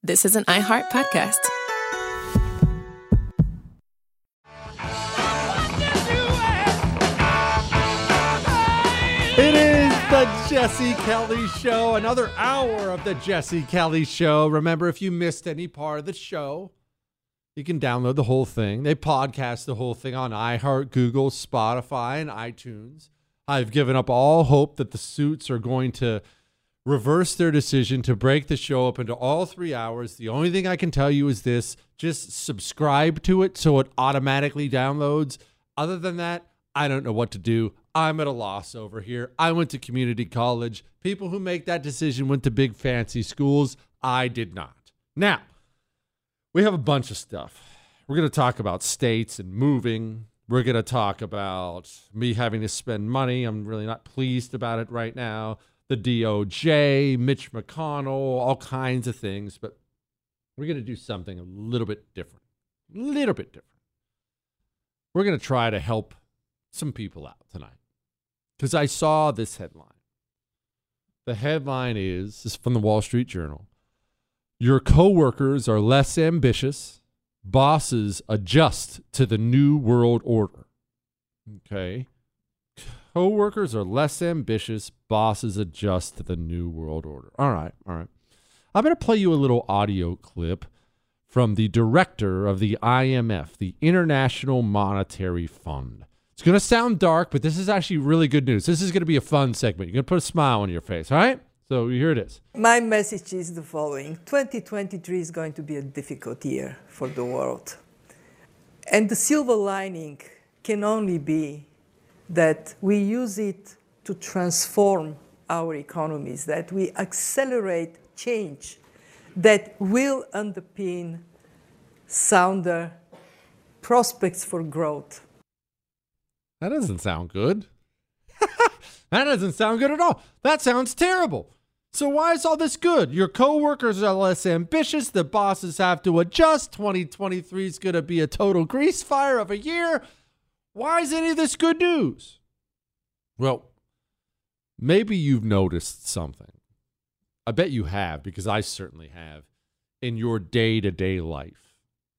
This is an iHeart podcast. It is the Jesse Kelly Show, another hour of the Jesse Kelly Show. Remember, if you missed any part of the show, you can download the whole thing. They podcast the whole thing on iHeart, Google, Spotify, and iTunes. I've given up all hope that the suits are going to reverse their decision to break the show up into all 3 hours. The only thing I can tell you is this: just subscribe to it so it automatically downloads. Other than that, I don't know what to do. I'm at a loss over here. I went to community college. People who make that decision went to big fancy schools. I did not. Now, we have a bunch of stuff. We're going to talk about states and moving. We're going to talk about me having to spend money. I'm really not pleased about it right now. The DOJ, Mitch McConnell, all kinds of things. But we're going to do something a little bit different. We're going to try to help some people out tonight, because I saw this headline. The headline is from the Wall Street Journal. Your coworkers are less ambitious. Bosses adjust to the new world order. Okay. Coworkers are less ambitious. Bosses adjust to the new world order. All right. I'm going to play you a little audio clip from the director of the IMF, the International Monetary Fund. It's going to sound dark, but this is actually really good news. This is going to be a fun segment. You're going to put a smile on your face, all right? So here it is. My message is the following. 2023 is going to be a difficult year for the world. And the silver lining can only be that we use it to transform our economies, that we accelerate change that will underpin sounder prospects for growth. That doesn't sound good. That doesn't sound good at all. That sounds terrible. So why is all this good? Your coworkers are less ambitious. The bosses have to adjust. 2023 is going to be a total grease fire of a year. Why is any of this good news? Well, maybe you've noticed something. I bet you have, because I certainly have, in your day-to-day life.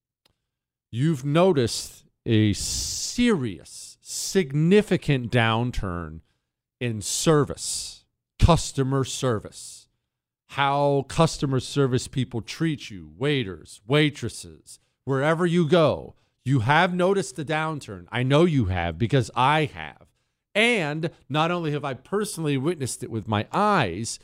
You've noticed a serious, significant downturn in service, customer service, how customer service people treat you, waiters, waitresses, wherever you go. You have noticed the downturn. I know you have, because I have. And not only have I personally witnessed it with my eyes,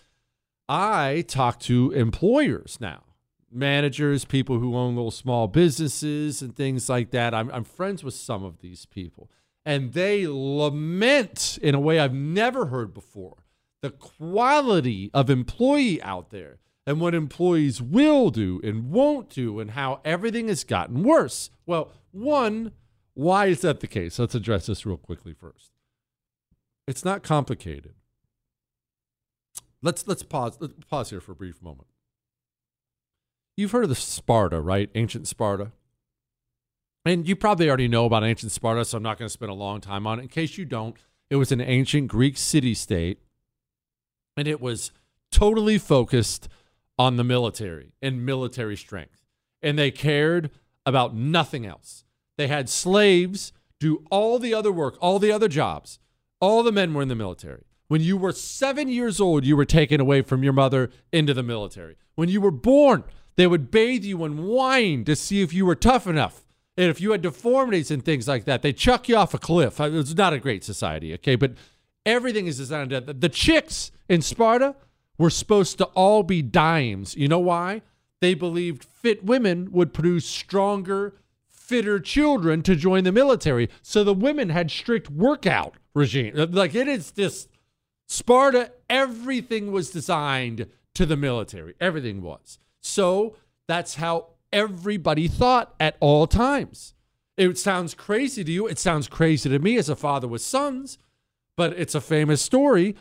I talk to employers now, managers, people who own little small businesses and things like that. I'm friends with some of these people, and they lament in a way I've never heard before the quality of employee out there and what employees will do and won't do and how everything has gotten worse. Well, one, why is that the case? Let's address this real quickly first. It's not complicated. Let's pause here for a brief moment. You've heard of the Sparta, right? Ancient Sparta. And you probably already know about ancient Sparta, so I'm not going to spend a long time on it. In case you don't, it was an ancient Greek city-state, and it was totally focused on the military and military strength. And they cared about nothing else. They had slaves do all the other work, all the other jobs. All the men were in the military. When you were 7 years old, you were taken away from your mother into the military. When you were born, they would bathe you in wine to see if you were tough enough. And if you had deformities and things like that, they'd chuck you off a cliff. It was not a great society, okay? But everything is designed to... The chicks in Sparta were supposed to all be dimes. You know why? They believed fit women would produce stronger, fitter children to join the military. So the women had strict workout regime. Like, it is this Sparta, everything was designed to the military. Everything was. So that's how everybody thought at all times. It sounds crazy to you. It sounds crazy to me as a father with sons, but it's a famous story.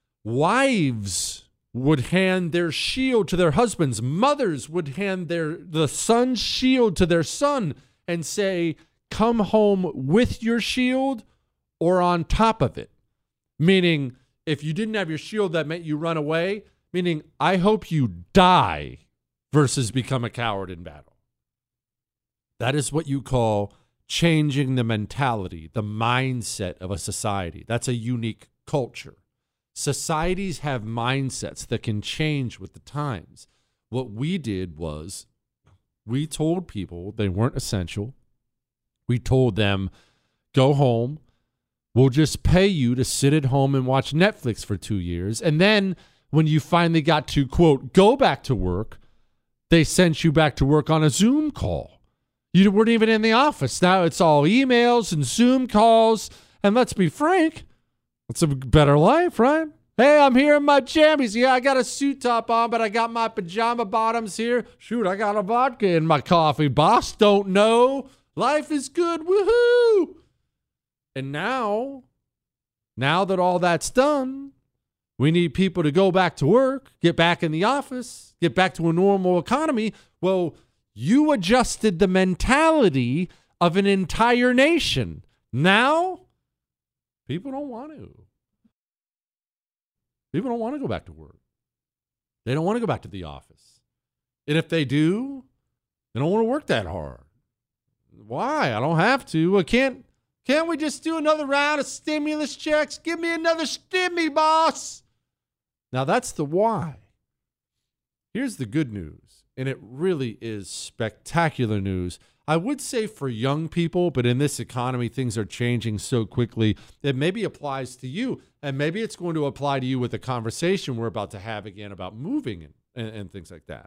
Wives would hand their shield to their husbands. Mothers would hand the son's shield to their son and say, come home with your shield or on top of it. Meaning, if you didn't have your shield, that meant you run away. Meaning, I hope you die versus become a coward in battle. That is what you call changing the mentality, the mindset of a society. That's a unique culture. Societies have mindsets that can change with the times. What we did was we told people they weren't essential. We told them, go home. We'll just pay you to sit at home and watch Netflix for 2 years. And then when you finally got to, quote, go back to work, they sent you back to work on a Zoom call. You weren't even in the office. Now it's all emails and Zoom calls. And let's be frank, it's a better life, right? Hey, I'm here in my jammies. Yeah, I got a suit top on, but I got my pajama bottoms here. Shoot, I got a vodka in my coffee. Boss don't know. Life is good. Woohoo! And now that all that's done, we need people to go back to work, get back in the office, get back to a normal economy. Well, you adjusted the mentality of an entire nation. Now, people don't want to. People don't want to go back to work. They don't want to go back to the office. And if they do, they don't want to work that hard. Why? I don't have to. Well, can't we just do another round of stimulus checks? Give me another stimmy, boss. Now, that's the why. Here's the good news, and it really is spectacular news. I would say for young people, but in this economy, things are changing so quickly, it maybe applies to you, and maybe it's going to apply to you with the conversation we're about to have again about moving and things like that.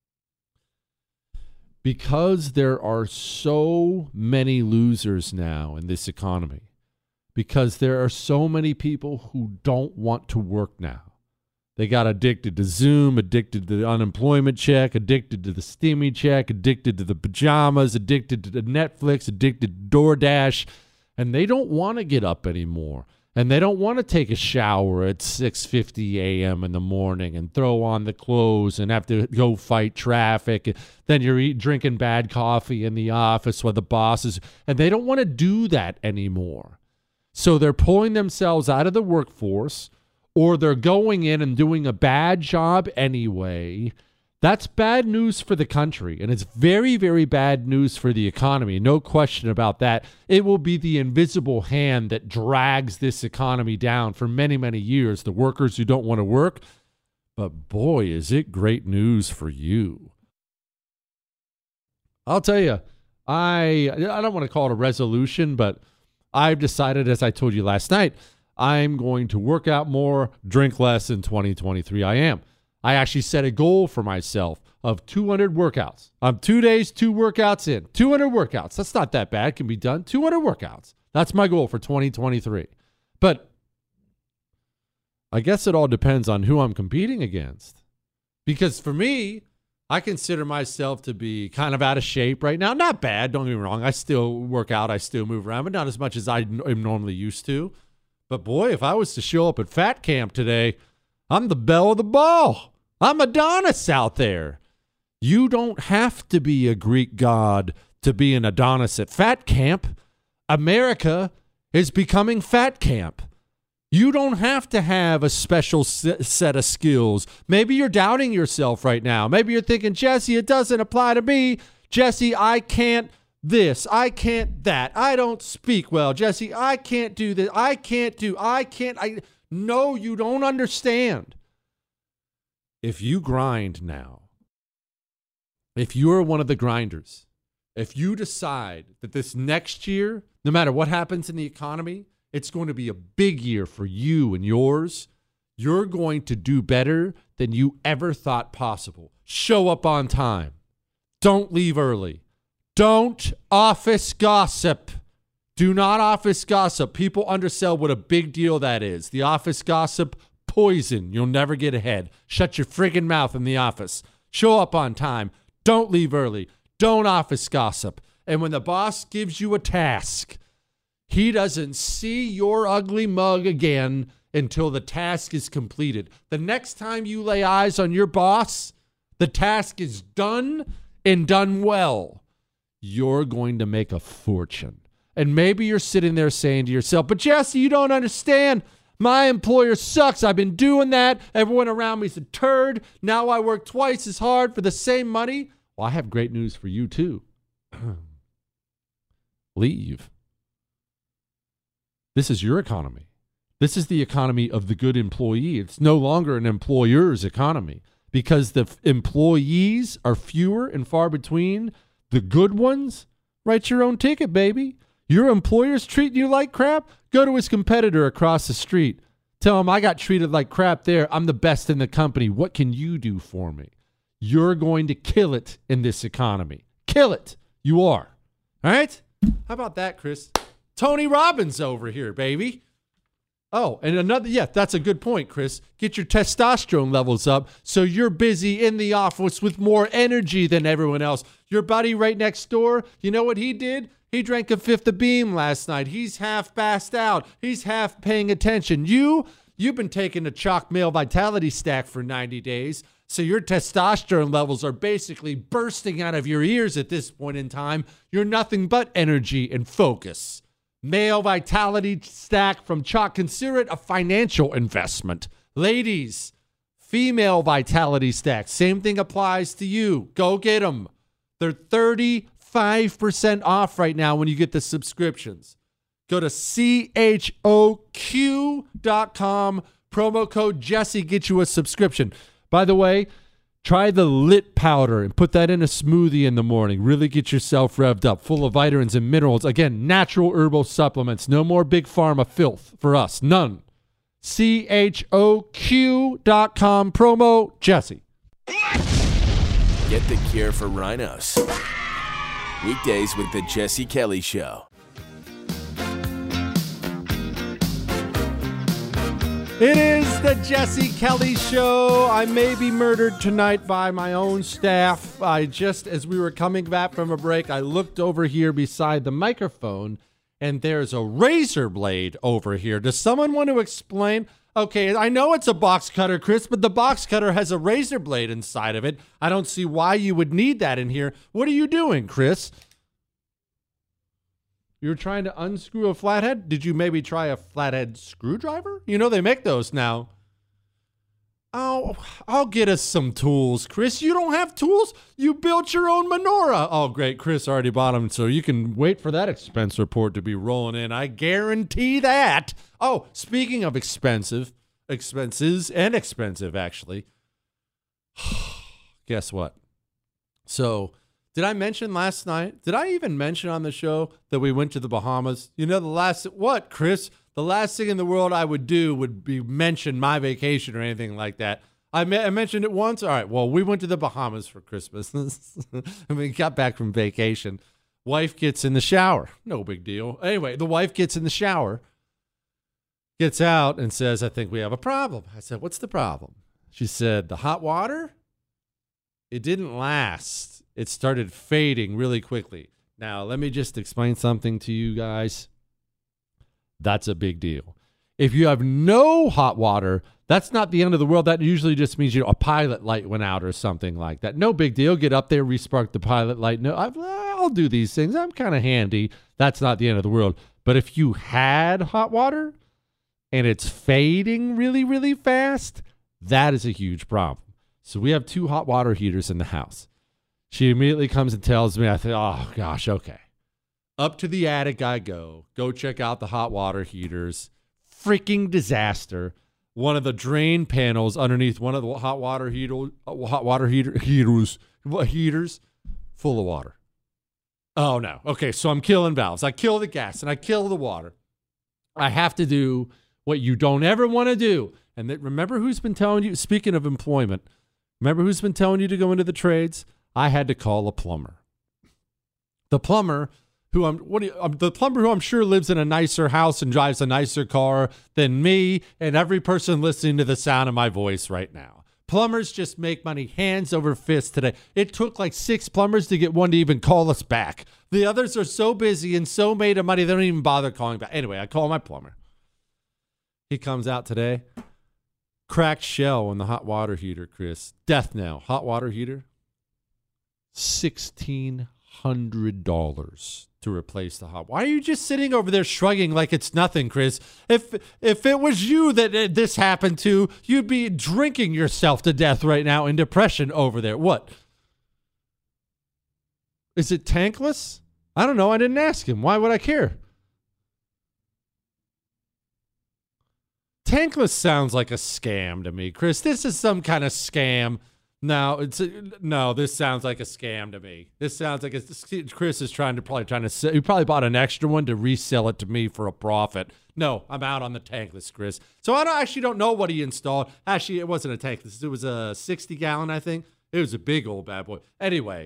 Because there are so many losers now in this economy, because there are so many people who don't want to work now. They got addicted to Zoom, addicted to the unemployment check, addicted to the stimmy check, addicted to the pajamas, addicted to the Netflix, addicted to DoorDash, and they don't want to get up anymore. And they don't want to take a shower at 6:50 a.m. in the morning and throw on the clothes and have to go fight traffic. Then you're drinking bad coffee in the office while the boss is, and they don't want to do that anymore. So they're pulling themselves out of the workforce, or they're going in and doing a bad job anyway. That's bad news for the country, and it's very, very bad news for the economy. No question about that. It will be the invisible hand that drags this economy down for many, many years, the workers who don't want to work. But boy, is it great news for you. I'll tell you, I don't want to call it a resolution, but I've decided, as I told you last night, I'm going to work out more, drink less in 2023. I actually set a goal for myself of 200 workouts. I'm 2 days, 2 workouts in. 200 workouts. That's not that bad. Can be done. 200 workouts. That's my goal for 2023. But I guess it all depends on who I'm competing against. Because for me, I consider myself to be kind of out of shape right now. Not bad, don't get me wrong. I still work out. I still move around, but not as much as I am normally used to. But boy, if I was to show up at Fat Camp today, I'm the belle of the ball. I'm Adonis out there. You don't have to be a Greek god to be an Adonis at Fat Camp. America is becoming Fat Camp. You don't have to have a special set of skills. Maybe you're doubting yourself right now. Maybe you're thinking, Jesse, it doesn't apply to me. Jesse, I can't this. I can't that. I don't speak well. Jesse, I can't do this. No, you don't understand. If you grind now, if you're one of the grinders, if you decide that this next year, no matter what happens in the economy, it's going to be a big year for you and yours, you're going to do better than you ever thought possible. Show up on time. Don't leave early. Don't office gossip. Do not office gossip. People undersell what a big deal that is. The office gossip, poison. You'll never get ahead. Shut your friggin' mouth in the office. Show up on time. Don't leave early. Don't office gossip. And when the boss gives you a task, he doesn't see your ugly mug again until the task is completed. The next time you lay eyes on your boss, the task is done and done well. You're going to make a fortune. And maybe you're sitting there saying to yourself, but Jesse, you don't understand. My employer sucks. I've been doing that. Everyone around me's a turd. Now I work twice as hard for the same money. Well, I have great news for you too. Leave. This is your economy. This is the economy of the good employee. It's no longer an employer's economy because the employees are fewer and far between. The good ones, write your own ticket, baby. Your employer's treating you like crap? Go to his competitor across the street. Tell him I got treated like crap there. I'm the best in the company. What can you do for me? You're going to kill it in this economy. Kill it. You are. All right? How about that, Chris? Tony Robbins over here, baby. Oh, and that's a good point, Chris. Get your testosterone levels up so you're busy in the office with more energy than everyone else. Your buddy right next door, you know what he did? He drank a fifth of Beam last night. He's half passed out. He's half paying attention. You've been taking a Chalk Male Vitality Stack for 90 days, so your testosterone levels are basically bursting out of your ears at this point in time. You're nothing but energy and focus. Male Vitality Stack from Chalk. Consider it a financial investment. Ladies, Female Vitality Stack. Same thing applies to you. Go get them. They're 35% off right now when you get the subscriptions. Go to CHOQ.com. Promo code Jesse gets you a subscription. By the way, try the Lit Powder and put that in a smoothie in the morning. Really get yourself revved up. Full of vitamins and minerals. Again, natural herbal supplements. No more big pharma filth for us. None. CHOQ.com. Promo Jesse. Get the cure for rhinos. Weekdays with the Jesse Kelly Show. It is the Jesse Kelly Show. I may be murdered tonight by my own staff. As we were coming back from a break, I looked over here beside the microphone, and there's a razor blade over here. Does someone want to explain? Okay, I know it's a box cutter, Chris, but the box cutter has a razor blade inside of it. I don't see why you would need that in here. What are you doing, Chris? You're trying to unscrew a flathead? Did you maybe try a flathead screwdriver? You know, they make those now. Oh, I'll get us some tools, Chris. You don't have tools? You built your own menorah. Oh, great. Chris already bought them, so you can wait for that expense report to be rolling in. I guarantee that. Oh, speaking of expenses, actually. Guess what? So, did I mention last night? Did I even mention on the show that we went to the Bahamas? You know, what, Chris? The last thing in the world I would do would be mention my vacation or anything like that. I mentioned it once. All right, well, we went to the Bahamas for Christmas. And we got back from vacation. Wife gets in the shower. No big deal. Anyway, the wife gets in the shower, gets out, and says, I think we have a problem. I said, what's the problem? She said, the hot water, it didn't last. It started fading really quickly. Now, let me just explain something to you guys. That's a big deal. If you have no hot water, that's not the end of the world. That usually just means, a pilot light went out or something like that. No big deal. Get up there, respark the pilot light. No, I'll do these things. I'm kind of handy. That's not the end of the world. But if you had hot water and it's fading really, really fast, that is a huge problem. So we have 2 hot water heaters in the house. She immediately comes and tells me, I think, oh, gosh, okay. Up to the attic I go check out the hot water heaters. Freaking disaster. One of the drain panels underneath one of the hot water heaters full of water. Oh, no. Okay, so I'm killing valves. I kill the gas and I kill the water. I have to do what you don't ever want to do. And remember who's been telling you, speaking of employment, remember who's been telling you to go into the trades? I had to call a plumber. The plumber who I'm sure lives in a nicer house and drives a nicer car than me and every person listening to the sound of my voice right now. Plumbers just make money hands over fist today. It took like 6 plumbers to get one to even call us back. The others are so busy and so made of money they don't even bother calling back. Anyway, I call my plumber. He comes out today. Cracked shell in the hot water heater, Chris. Death knell. Hot water heater. $1,600. $1,600 to replace the hot. Why are you just sitting over there shrugging like it's nothing, Chris? If it was you that this happened to, you'd be drinking yourself to death right now in depression over there. What? Is it tankless? I don't know. I didn't ask him. Why would I care? Tankless sounds like a scam to me, Chris. This is some kind of scam. No, this sounds like a scam to me. This sounds like Chris is probably trying to sell. He probably bought an extra one to resell it to me for a profit. No, I'm out on the tankless, Chris. So I don't know what he installed. Actually, it wasn't a tankless. It was a 60-gallon, I think. It was a big old bad boy. Anyway,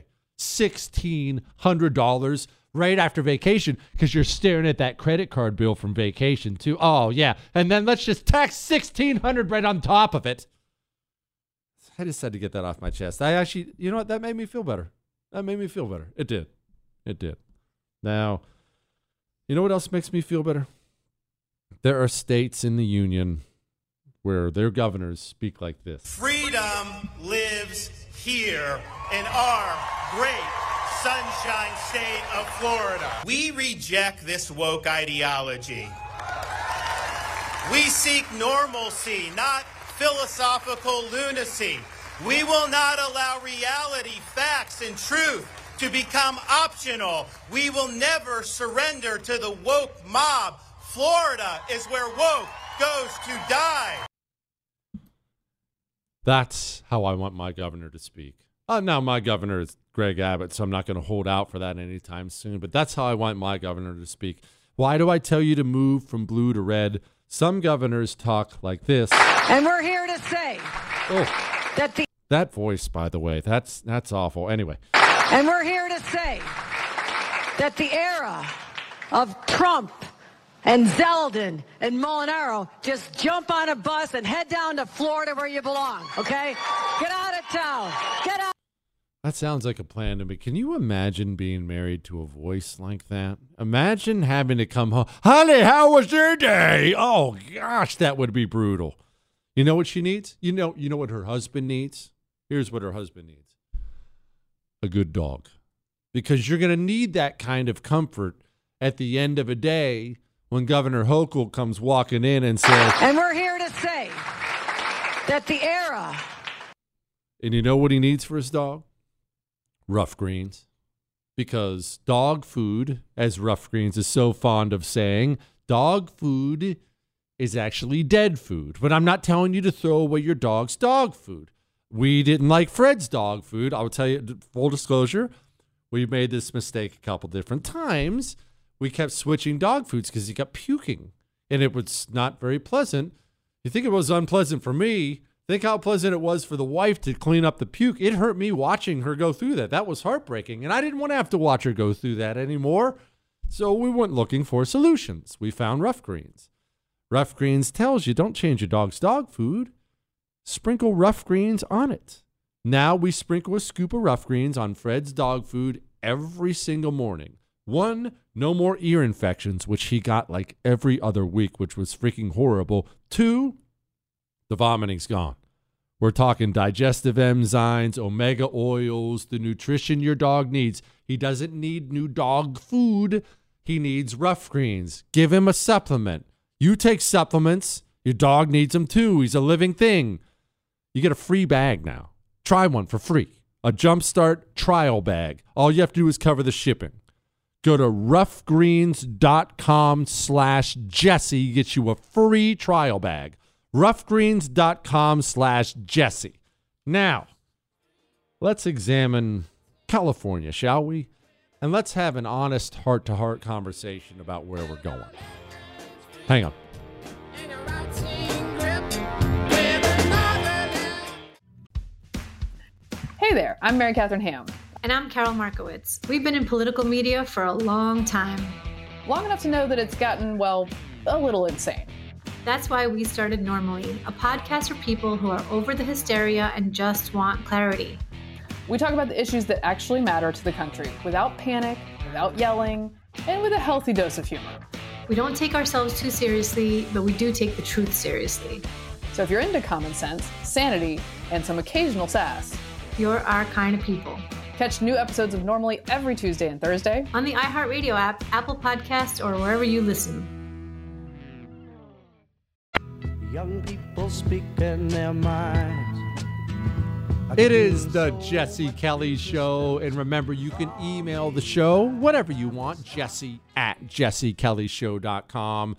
$1,600 right after vacation because you're staring at that credit card bill from vacation too. Oh, yeah. And then let's just tax $1,600 right on top of it. I just had to get that off my chest. I actually, you know what? That made me feel better. It did. Now, you know what else makes me feel better? There are states in the union where their governors speak like this. Freedom lives here in our great sunshine state of Florida. We reject this woke ideology. We seek normalcy, not philosophical lunacy. We will not allow reality, facts, and truth to become optional. We will never surrender to the woke mob. Florida is where woke goes to die. That's how I want my governor to speak. Now, my governor is Greg Abbott, so I'm not going to hold out for that anytime soon, but that's how I want my governor to speak. Why do I tell you to move from blue to red? Some governors talk like this. And we're here to say that voice, by the way, that's awful. Anyway. And we're here to say that the era of Trump and Zeldin and Molinaro, just jump on a bus and head down to Florida where you belong, okay? Get out of town. Get out. That sounds like a plan to me. Can you imagine being married to a voice like that? Imagine having to come home. Honey, how was your day? Oh, gosh, that would be brutal. You know what she needs? You know what her husband needs? Here's what her husband needs. A good dog. Because you're going to need that kind of comfort at the end of a day when Governor Hochul comes walking in and says... And we're here to say that the era... And you know what he needs for his dog? Rough Greens. Because dog food, as Rough Greens is so fond of saying, dog food is actually dead food. But I'm not telling you to throw away your dog's dog food. We didn't like Fred's dog food. I will tell you, full disclosure, we made this mistake a couple different times. We kept switching dog foods because he kept puking. And it was not very pleasant. You think it was unpleasant for me? Think how pleasant it was for the wife to clean up the puke. It hurt me watching her go through that. That was heartbreaking. And I didn't want to have to watch her go through that anymore. So we went looking for solutions. We found Rough Greens. Rough Greens tells you don't change your dog's dog food. Sprinkle Rough Greens on it. Now we sprinkle a scoop of Rough Greens on Fred's dog food every single morning. 1, no more ear infections, which he got like every other week, which was freaking horrible. 2, the vomiting's gone. We're talking digestive enzymes, omega oils, the nutrition your dog needs. He doesn't need new dog food. He needs Rough Greens. Give him a supplement. You take supplements. Your dog needs them too. He's a living thing. You get a free bag now. Try one for free. A Jumpstart trial bag. All you have to do is cover the shipping. Go to roughgreens.com/Jesse. Get you a free trial bag. roughgreens.com/Jesse. Now, let's examine California, shall we? And let's have an honest heart-to-heart conversation about where we're going. Hang on. Hey there, I'm Mary Catherine Ham. And I'm Carol Markowitz. We've been in political media for a long time. Long enough to know that it's gotten, well, a little insane. That's why we started Normally, a podcast for people who are over the hysteria and just want clarity. We talk about the issues that actually matter to the country without panic, without yelling, and with a healthy dose of humor. We don't take ourselves too seriously, but we do take the truth seriously. So if you're into common sense, sanity, and some occasional sass, you're our kind of people. Catch new episodes of Normally every Tuesday and Thursday on the iHeartRadio app, Apple Podcasts, or wherever you listen. Young people speaking their minds. It is the Jesse Kelly Show. And remember, you can email the show, whatever you want, jesse@jessekellyshow.com,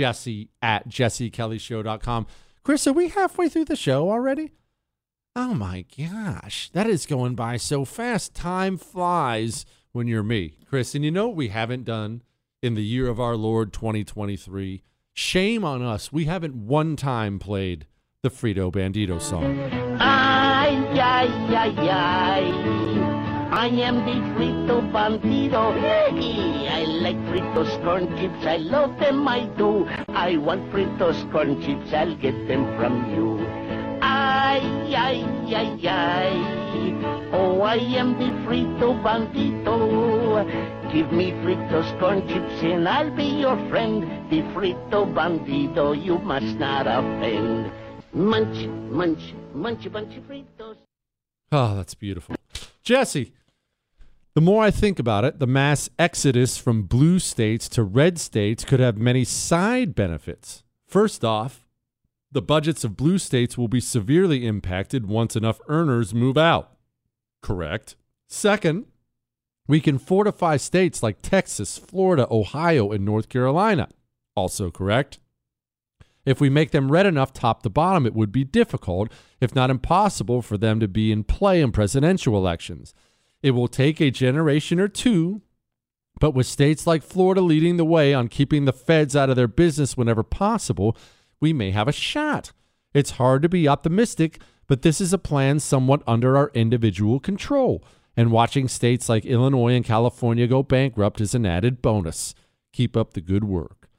jesse@jessekellyshow.com. Chris, are we halfway through the show already? Oh my gosh, that is going by so fast. Time flies when you're me, Chris. And you know what we haven't done in the year of our Lord 2023? Shame on us. We haven't one time played the Frito Bandito song. Ay, ay, ay, ay. I am the Frito Bandito. Hey, I like Fritos corn chips. I love them, I do. I want Fritos corn chips. I'll get them from you. Ay, ay, ay, ay. Oh, I am the Frito Bandito. Give me Fritos corn chips and I'll be your friend. The Frito Bandito, you must not offend. Munch, munch, munch, bunch of Fritos. Oh, that's beautiful. Jesse, the more I think about it, the mass exodus from blue states to red states could have many side benefits. First off, the budgets of blue states will be severely impacted once enough earners move out. Correct. Second, we can fortify states like Texas, Florida, Ohio, and North Carolina. Also correct. If we make them red enough top to bottom, it would be difficult, if not impossible, for them to be in play in presidential elections. It will take a generation or two, but with states like Florida leading the way on keeping the feds out of their business whenever possible, we may have a shot. It's hard to be optimistic, but this is a plan somewhat under our individual control, and watching states like Illinois and California go bankrupt is an added bonus. Keep up the good work.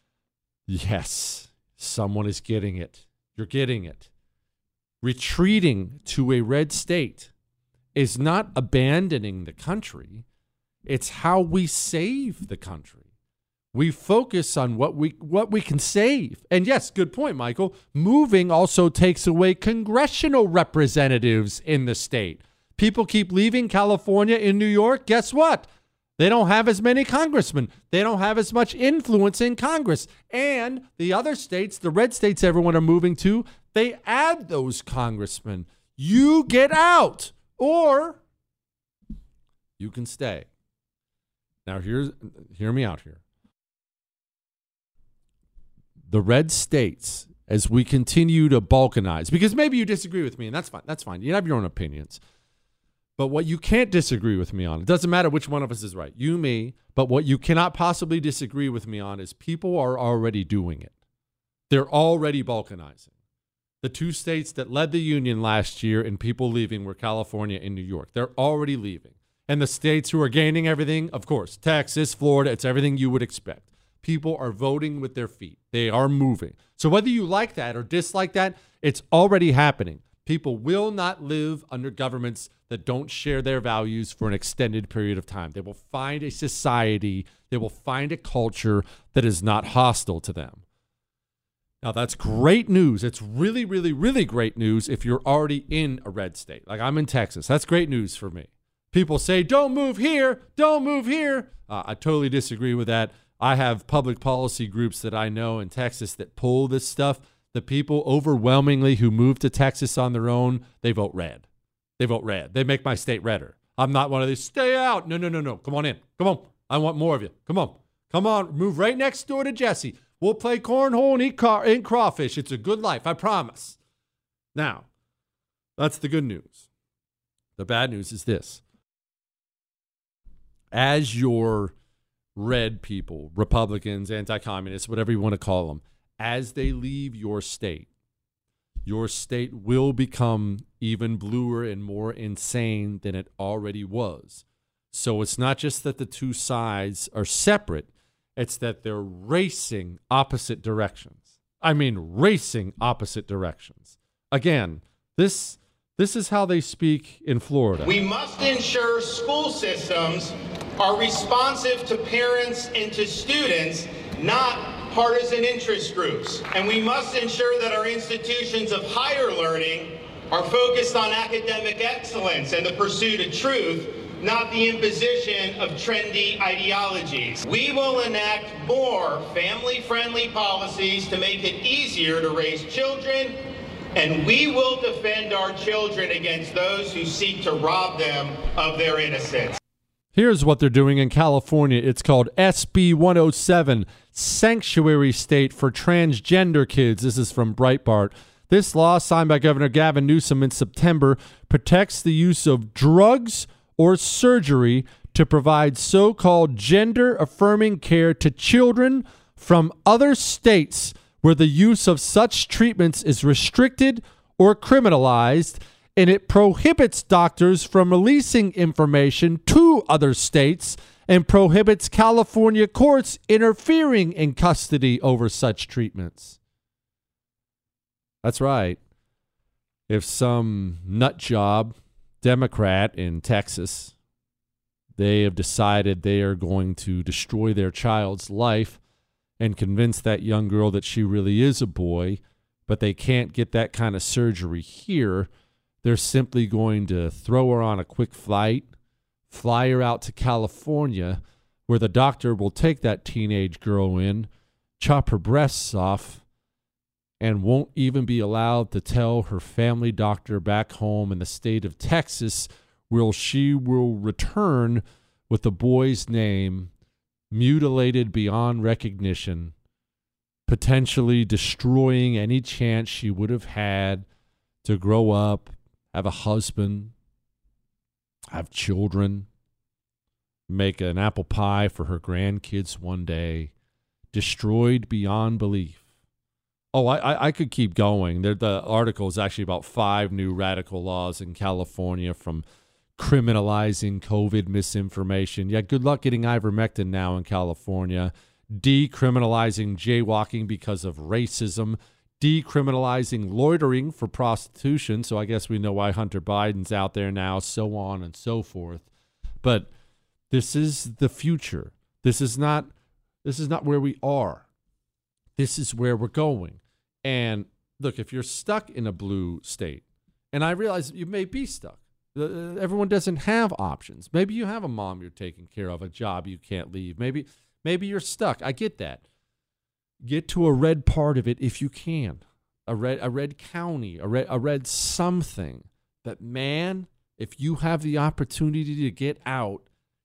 Yes, someone is getting it. You're getting it. Retreating to a red state is not abandoning the country. It's how we save the country. We focus on what we can save. And yes, good point, Michael. Moving also takes away congressional representatives in the state. People keep leaving California in New York. Guess what? They don't have as many congressmen. They don't have as much influence in Congress. And the other states, the red states everyone are moving to, they add those congressmen. You get out or you can stay. Now, hear me out here. The red states, as we continue to balkanize, because maybe you disagree with me, and that's fine. That's fine. You have your own opinions. But what you can't disagree with me on, it doesn't matter which one of us is right, you, me, but what you cannot possibly disagree with me on is people are already doing it. They're already balkanizing. The two states that led the union last year in people leaving were California and New York. They're already leaving. And the states who are gaining everything, of course, Texas, Florida, it's everything you would expect. People are voting with their feet. They are moving. So whether you like that or dislike that, it's already happening. People will not live under governments that don't share their values for an extended period of time. They will find a society, they will find a culture that is not hostile to them. Now, that's great news. It's really, really, really great news if you're already in a red state. Like I'm in Texas. That's great news for me. People say, don't move here, don't move here. I totally disagree with that. I have public policy groups that I know in Texas that pull this stuff. The people overwhelmingly who move to Texas on their own, they vote red. They vote red. They make my state redder. I'm not one of these, stay out. No. Come on in. Come on. I want more of you. Come on. Come on. Move right next door to Jesse. We'll play cornhole and eat crawfish. It's a good life. I promise. Now, that's the good news. The bad news is this. As your red people, Republicans, anti-communists, whatever you want to call them, as they leave your state will become even bluer and more insane than it already was. So it's not just that the two sides are separate, it's that they're racing opposite directions. I mean, racing opposite directions. Again, this is how they speak in Florida. We must ensure school systems are responsive to parents and to students, not partisan interest groups. And we must ensure that our institutions of higher learning are focused on academic excellence and the pursuit of truth, not the imposition of trendy ideologies. We will enact more family-friendly policies to make it easier to raise children, and we will defend our children against those who seek to rob them of their innocence. Here's what they're doing in California. It's called SB 107, Sanctuary State for Transgender Kids. This is from Breitbart. This law, signed by Governor Gavin Newsom in September, protects the use of drugs or surgery to provide so-called gender-affirming care to children from other states where the use of such treatments is restricted or criminalized, and it prohibits doctors from releasing information to other states and prohibits California courts interfering in custody over such treatments. That's right. If some nut job Democrat in Texas, they have decided they are going to destroy their child's life and convince that young girl that she really is a boy, but they can't get that kind of surgery here, they're simply going to throw her on a quick flight, fly her out to California, where the doctor will take that teenage girl in, chop her breasts off, and won't even be allowed to tell her family doctor back home in the state of Texas where she will return with the boy's name mutilated beyond recognition, potentially destroying any chance she would have had to grow up, have a husband, have children, make an apple pie for her grandkids one day, destroyed beyond belief. Oh, I could keep going. The article is actually about 5 new radical laws in California, from criminalizing COVID misinformation. Yeah, good luck getting ivermectin now in California. Decriminalizing jaywalking because of racism. Decriminalizing loitering for prostitution. So I guess we know why Hunter Biden's out there now, so on and so forth. But this is the future. This is not where we are. This is where we're going. And look, if you're stuck in a blue state, and I realize you may be stuck, everyone doesn't have options. Maybe you have a mom you're taking care of, a job you can't leave. Maybe you're stuck. I get that. Get to a red part of it if you can. A red county, a red something. But man, if you have the opportunity to get out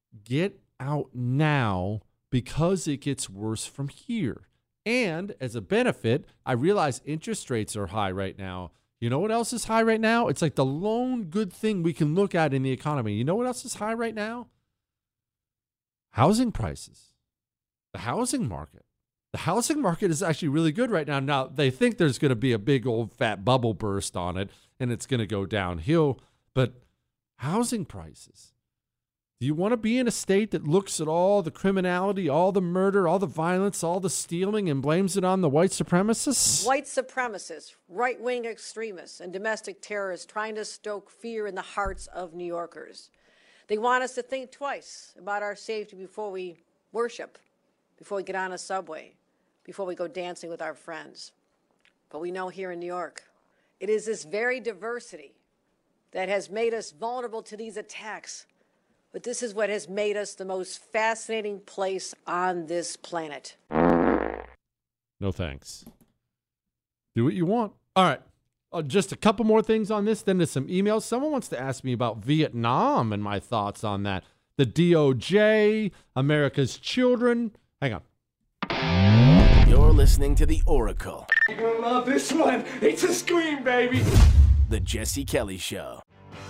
now, because it gets worse from here. And as a benefit, I realize interest rates are high right now. You know what else is high right now? It's like the lone good thing we can look at in the economy. You know what else is high right now? Housing prices. The housing market. The housing market is actually really good right now. Now, they think there's going to be a big old fat bubble burst on it, and it's going to go downhill. But housing prices. Do you want to be in a state that looks at all the criminality, all the murder, all the violence, all the stealing, and blames it on the white supremacists? White supremacists, right-wing extremists, and domestic terrorists trying to stoke fear in the hearts of New Yorkers. They want us to think twice about our safety before we worship, before we get on a subway, before we go dancing with our friends. But we know here in New York, it is this very diversity that has made us vulnerable to these attacks. But this is what has made us the most fascinating place on this planet. No thanks. Do what you want. All right. Just a couple more things on this, then to some emails. Someone wants to ask me about Vietnam and my thoughts on that. The DOJ, America's children. Hang on. You're listening to The Oracle. You're gonna love this one. It's a scream, baby. The Jesse Kelly Show.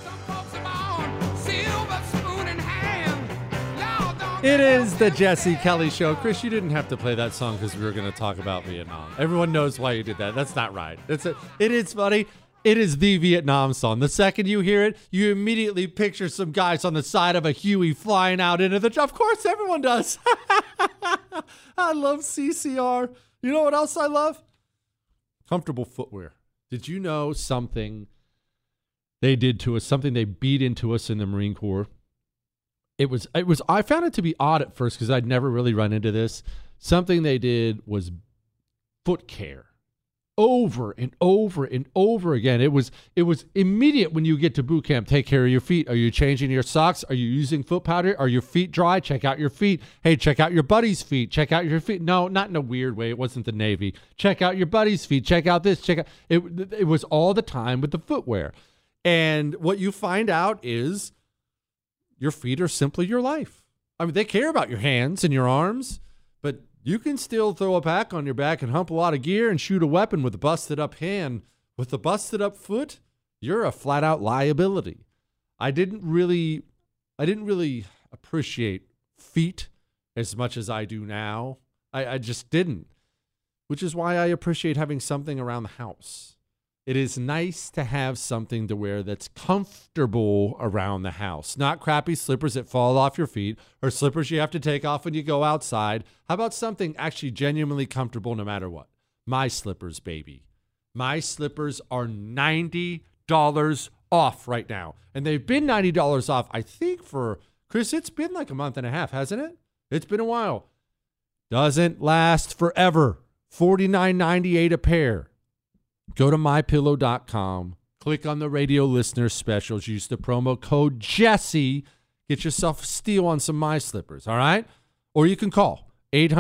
It is the Jesse Kelly Show. Chris, you didn't have to play that song because we were going to talk about Vietnam. Everyone knows why you did that. That's not right. It is funny. It is the Vietnam song. The second you hear it, you immediately picture some guys on the side of a Huey flying out into the... Of course, everyone does. I love CCR. You know what else I love? Comfortable footwear. Did you know something they did to us, something they beat into us in the Marine Corps? It was. I found it to be odd at first because I'd never really run into this. Something they did was foot care. over and over and over again. It was immediate when you get to boot camp. Take care of your feet. Are you changing your socks? Are you using foot powder? Are your feet dry? Check out your feet. Hey, check out your buddy's feet. Check out your feet. No, not in a weird way. It wasn't the Navy. Check out your buddy's feet. Check out this. Check out. It was all the time with the footwear. And what you find out is your feet are simply your life. I mean, they care about your hands and your arms, but you can still throw a pack on your back and hump a lot of gear and shoot a weapon with a busted up hand. With a busted up foot, you're a flat out liability. I didn't really appreciate feet as much as I do now. I just didn't, which is why I appreciate having something around the house. It is nice to have something to wear that's comfortable around the house, not crappy slippers that fall off your feet or slippers you have to take off when you go outside. How about something actually genuinely comfortable no matter what? My slippers, baby. My slippers are $90 off right now. And they've been $90 off, I think, for, Chris, it's been like a month and a half, hasn't it? It's been a while. Doesn't last forever. $49.98 a pair. Go to mypillow.com, click on the radio listener specials, use the promo code Jesse, get yourself a steal on some My Slippers, all right? Or you can call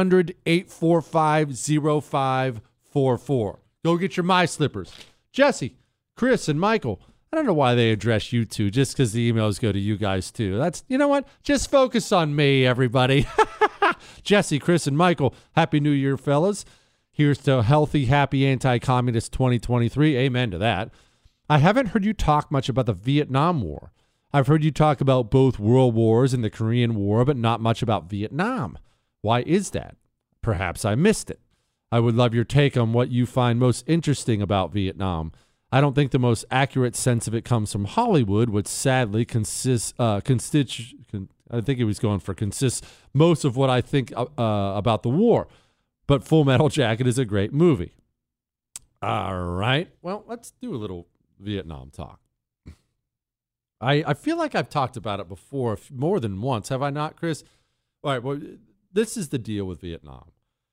800-845-0544. Go get your My Slippers. Jesse, Chris, and Michael, I don't know why they address you two, just because the emails go to you guys too. That's, you know what? Just focus on me, everybody. Jesse, Chris, and Michael, Happy New Year, fellas. Here's to healthy, happy, anti-communist 2023. Amen to that. I haven't heard you talk much about the Vietnam War. I've heard you talk about both world wars and the Korean War, but not much about Vietnam. Why is that? Perhaps I missed it. I would love your take on what you find most interesting about Vietnam. I don't think the most accurate sense of it comes from Hollywood, which sadly consists most of what I think about the war. But Full Metal Jacket is a great movie. All right. Well, let's do a little Vietnam talk. I feel like I've talked about it before more than once. Have I not, Chris? All right. Well, this is the deal with Vietnam.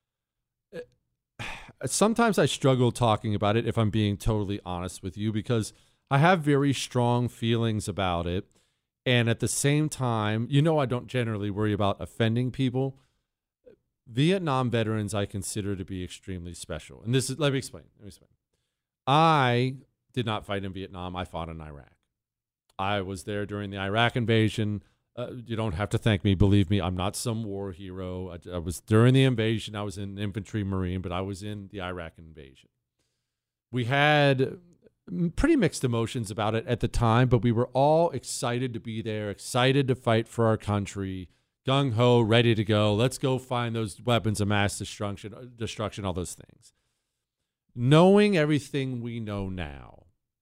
Sometimes I struggle talking about it, if I'm being totally honest with you, because I have very strong feelings about it. And at the same time, I don't generally worry about offending people. Vietnam veterans I consider to be extremely special. And let me explain. I did not fight in Vietnam. I fought in Iraq. I was there during the Iraq invasion. You don't have to thank me. Believe me, I'm not some war hero. I was during the invasion. I was an infantry Marine, but I was in the Iraq invasion. We had pretty mixed emotions about it at the time, but we were all excited to be there, excited to fight for our country, gung-ho, ready to go. Let's go find those weapons of mass destruction, all those things. Knowing everything we know now,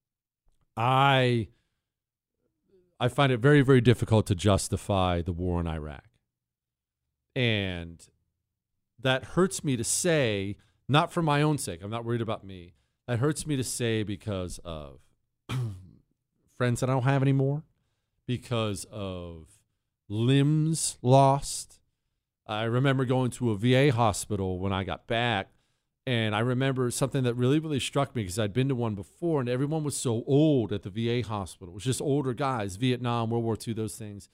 I find it very, very difficult to justify the war in Iraq. And that hurts me to say, not for my own sake. I'm not worried about me. That hurts me to say because of friends that I don't have anymore, because of limbs lost. I remember going to a VA hospital when I got back, and I remember something that really, really struck me because I'd been to one before, and everyone was so old at the VA hospital. It was just older guys, Vietnam, World War II, those things.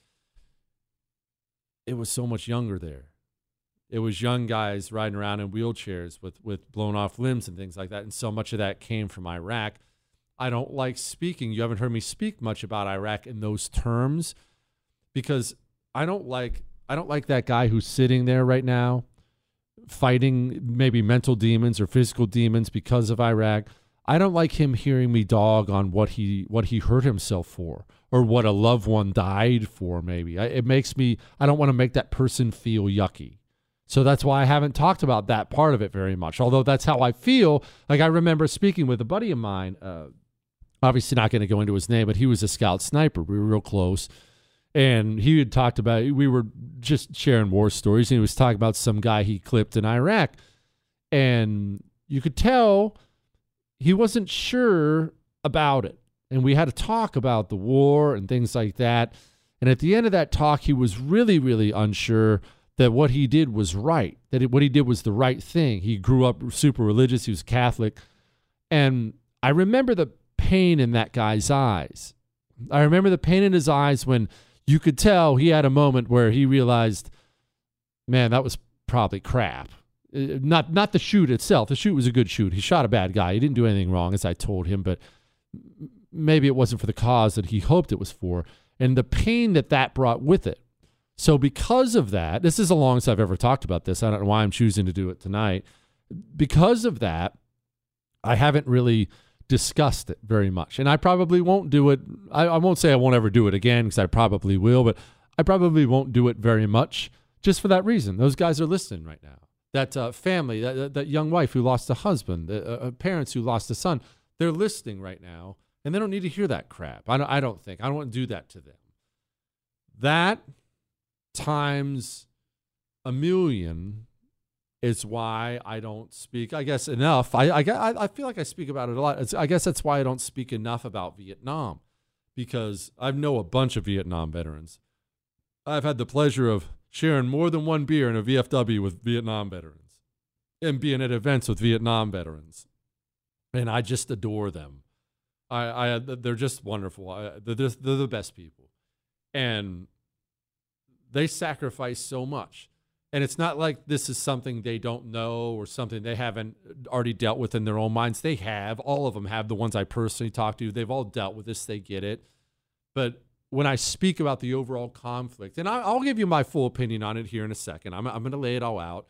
It was so much younger there. It was young guys riding around in wheelchairs with blown off limbs and things like that, and so much of that came from Iraq. I don't like speaking. You haven't heard me speak much about Iraq in those terms because I don't like that guy who's sitting there right now fighting maybe mental demons or physical demons because of Iraq. I don't like him hearing me dog on what he hurt himself for or what a loved one died for maybe. It makes me, I don't want to make that person feel yucky. So that's why I haven't talked about that part of it very much, although that's how I feel. Like I remember speaking with a buddy of mine, obviously not going to go into his name, but he was a scout sniper. We were real close. And he had talked about, we were just sharing war stories, and he was talking about some guy he clipped in Iraq. And you could tell he wasn't sure about it. And we had to talk about the war and things like that. And at the end of that talk, he was really, really unsure that what he did was right, that what he did was the right thing. He grew up super religious. He was Catholic. And I remember the pain in that guy's eyes. I remember the pain in his eyes when you could tell he had a moment where he realized, man, that was probably crap. Not the shoot itself. The shoot was a good shoot. He shot a bad guy. He didn't do anything wrong, as I told him, but maybe it wasn't for the cause that he hoped it was for, and the pain that brought with it. So because of that, this is the longest I've ever talked about this. I don't know why I'm choosing to do it tonight. Because of that, I haven't really discussed it very much, and I probably won't do it. I won't say I won't ever do it again, because I probably will, but I probably won't do it very much just for that reason. Those guys are listening right now. That family, that young wife who lost a husband, parents who lost a son, they're listening right now, and they don't need to hear that crap. I don't think. I don't want to do that to them. That times a million is why I don't speak, I guess, enough. I feel like I speak about it a lot. I guess that's why I don't speak enough about Vietnam, because I know a bunch of Vietnam veterans. I've had the pleasure of sharing more than one beer in a VFW with Vietnam veterans and being at events with Vietnam veterans. And I just adore them. They're just wonderful. They're the best people. And they sacrifice so much. And it's not like this is something they don't know or something they haven't already dealt with in their own minds. They have. All of them have. The ones I personally talk to, they've all dealt with this. They get it. But when I speak about the overall conflict, and I'll give you my full opinion on it here in a second. I'm going to lay it all out.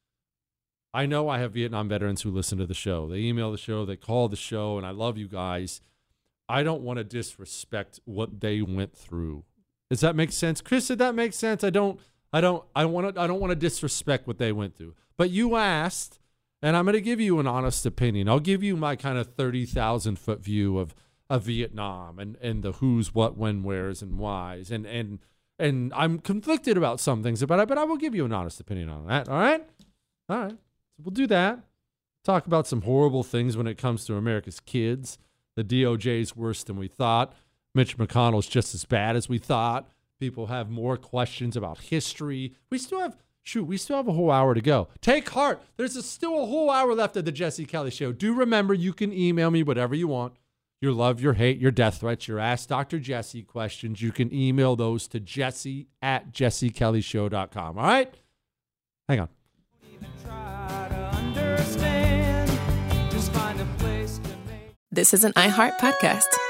I know I have Vietnam veterans who listen to the show. They email the show. They call the show. And I love you guys. I don't want to disrespect what they went through. Does that make sense? Chris, did that make sense? I don't want to disrespect what they went through. But you asked, and I'm going to give you an honest opinion. I'll give you my kind of 30,000-foot view of Vietnam and the who's, what, when, where's, and why's. And I'm conflicted about some things about it, but I will give you an honest opinion on that. All right? All right. So we'll do that. Talk about some horrible things when it comes to America's kids. The DOJ's worse than we thought. Mitch McConnell's just as bad as we thought. People have more questions about history. We still have a whole hour to go. Take heart. There's still a whole hour left of the Jesse Kelly Show. Do remember, you can email me whatever you want. Your love, your hate, your death threats, your Ask Dr. Jesse questions. You can email those to jesse@jessekellyshow.com. All right? Hang on. This is an iHeart podcast.